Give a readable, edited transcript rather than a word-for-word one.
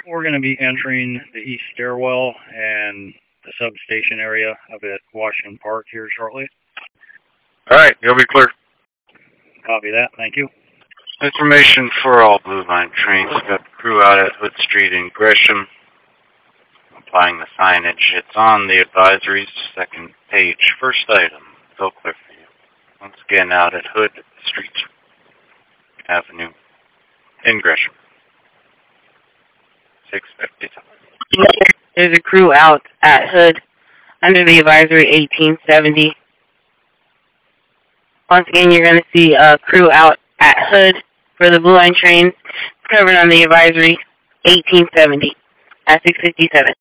We're going to be entering the east stairwell and the substation area up at Washington Park here shortly. All right, you'll be clear. Copy that. Thank you. Information for all Blue Line trains. Got the crew out at Hood Street in Gresham. Applying the signage. It's on the advisories, second page. First item. It's all clear for you. Once again, out at Hood Street Avenue in Gresham. 6:57. There's a crew out at Hood under the advisory 1870. Once again, you're going to see a crew out at Hood for the Blue Line train covered on the advisory 1870 at 6:57.